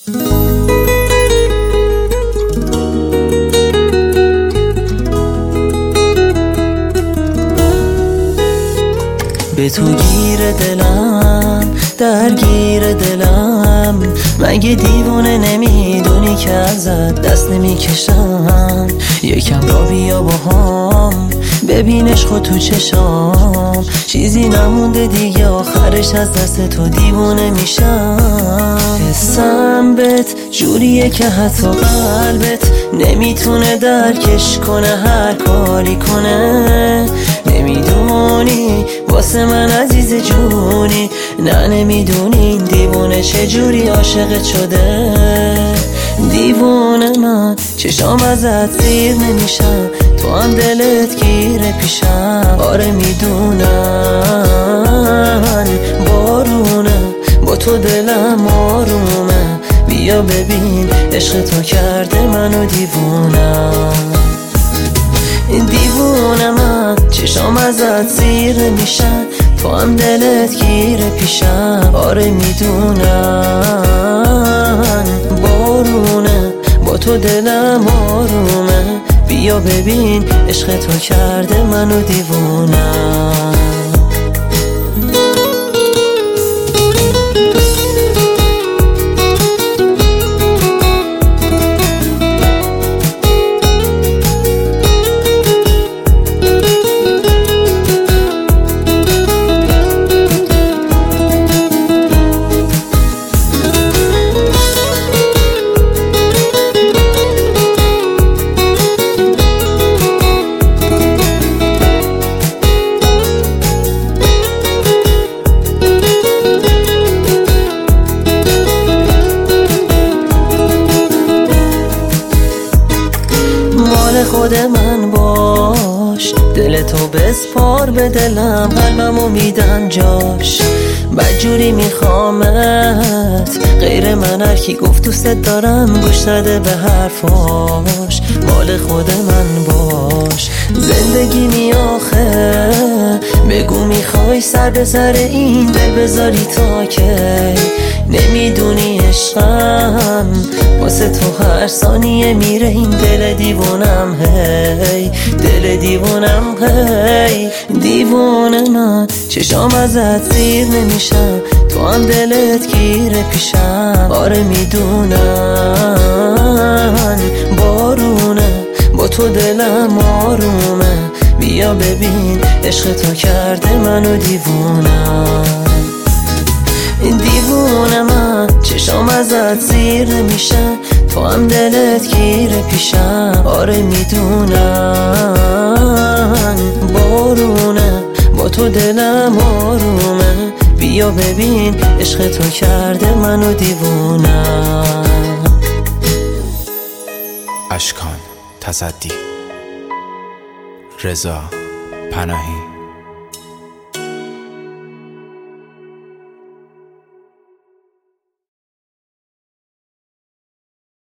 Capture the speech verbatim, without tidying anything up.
به تو گیر دلم، درگیر دلم، مگه دیوونه نمیدونی که ازت دست نمیکشم؟ یکم را بیا با هم ببینش خود تو چشام، چیزی نمونده دیگه آخرش از دست تو دیوونه میشم. حسم بهت جوریه که حتی قلبت نمیتونه درکش کنه، هر کاری کنه. نمیدونی واسه من عزیز جونی، نه نمیدونی این دیوونه چجوری عاشقت شده. دیوونه من چشام ازت زیر نمیشم، تو هم دلت گیره پیشم. آره میدونم بارونه، با تو دلم آرومه. بیا ببین عشق تو کرده منو دیوونم. دیوونه من چشام ازت زیر میشن، تو هم دلت گیره پیشم. آره میدونم بارونه، با تو دلم آرومه. بیا ببین عشق تو کرده منو دیوونم. خود من باش، دل تو بسپار به دلم، قلبمو میدم جاش. بدجوری میخوامت، غیر من هر کی گفت دوست دارم گوش نده به حرفاش. مال خود من باش، زندگی می آخه. بگو میخوای سر به سر این دل بذاری تا کی؟ نمیدونی عشقم واسه تو هر ثانیه میره این دل دیوونم. هی دل دیوونم، هی دیوونه من چشام ازت زیر نمیشم، تو هم دلت گیره پیشم. آره میدونم بارونه، با تو دلم آرومه. بیا ببین عشق تو کرده منو دیوونم. دیوونه من چشام ازت زیر نمیشن، تو هم دلت گیره پیشم. آره میدونم بارونه، با تو دلم آرومه. بیا ببین عشق تو کرده منو دیوونم. اشکان تصدی، رضا پناهی.